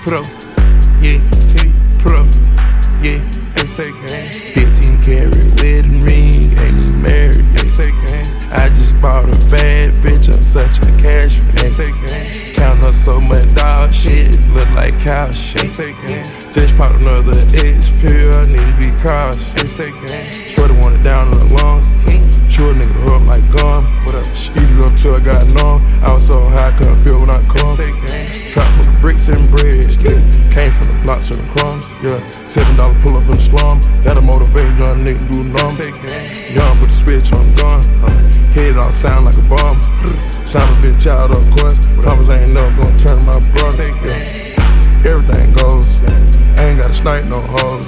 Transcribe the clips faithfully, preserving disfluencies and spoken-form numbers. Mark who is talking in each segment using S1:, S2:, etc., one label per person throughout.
S1: pro, yeah, pro, yeah. They say gang. fifteen karat wedding ring, ain't even married. They say gang. I just bought a bad bitch, I'm such a cash man. They say gang. Count up so much dog shit, look like cow shit. They say gang. Just popped another X pill, need to be cautious. They say gang. Shorty want it down on the lungs. Chew a nigga up like gum. What up? Eat it up till I got numb. I was so high, I couldn't feel when I come. Trap for the bricks and bread. Yeah. Came from the blocks and the crumbs. Yeah. Seven dollar pull up in the slum. That'll motivate young nigga do numb. Young with the switch on the gun. Uh, head off sound like a bomb. Sound a bitch out of course. Promise I ain't never gonna turn my brother. Yeah. Everything goes. I ain't gotta snipe no hoes.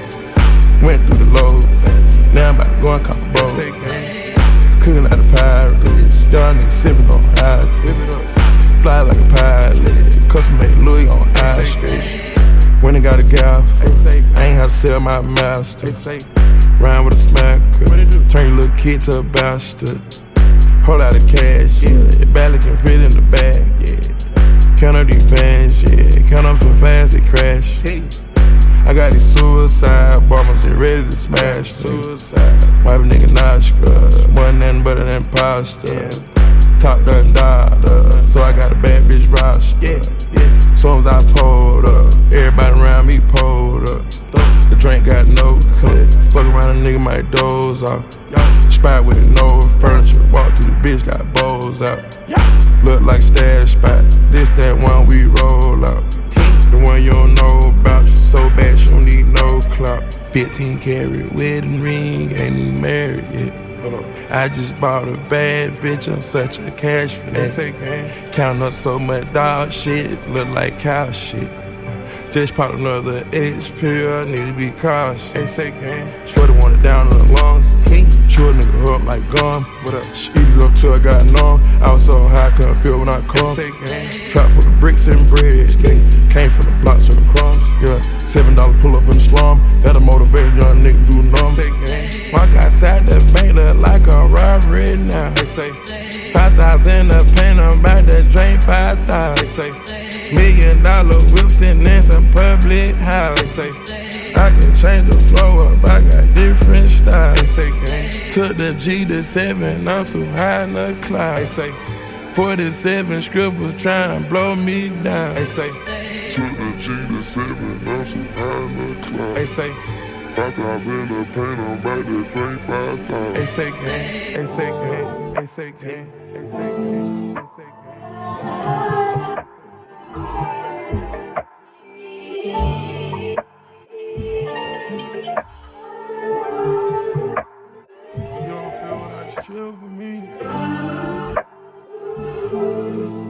S1: Went through the lows. Now I'm about to go and cop a bowl. Cooking out the pirates, young niggas sippin' on high tip. Fly like a pilot, custom made Louis on ice skate. When I got a gaff, I ain't have to sell my master. Rhyme with a smacker, turn your little kid to a bastard. Hold out the cash, yeah, it barely can fit in the bag, yeah. Count up these bands, yeah, count up so fast they crash. I got these suicide bombers, they ready to smash. Suicide. Wipe a nigga nostril, wasn't nothing but an imposter. Yeah. Top done dollar, so I got a bad bitch roster. Yeah, yeah. Soon as I pulled up, everybody around me pulled up. The drink got no cut, fuck around a nigga might doze off. Spot with no furniture, walk through the bitch, got bowls out. Look like stash spot, this that one we roll out. The one you don't know about, she so bad she don't need no clout. fifteen karat wedding ring, ain't even married yet. I just bought a bad bitch, I'm such a cash man. Count up so much dog shit, look like cow shit. Just popped another X pill, need to be cautious. Shorty want it down on the lungs. Chew a nigga up like gum. What up? Eat it up till I got numb. I was so high, I couldn't feel when I come. Trap for the bricks and bread. Came from the blocks and the crumbs. Yeah, seven dollar pull up in the slum. That'll motivate a young nigga do numb. Walk outside the bank look like a robbery now. Five thousand a paint, I'm about to drain five thousand. Million dollar whips and then some public house. I can change the flow up, I got different styles. Took the G to seven, I'm so high in the cloud. forty-seven scribbles trying to blow me down. Took
S2: the G to seven, I'm so high in the cloud. Five thousand in the paint, I'm about to drink five thousand.
S1: They say gang, they say gang, they say gang, they say gang, they say gang. You don't feel what I feel for me.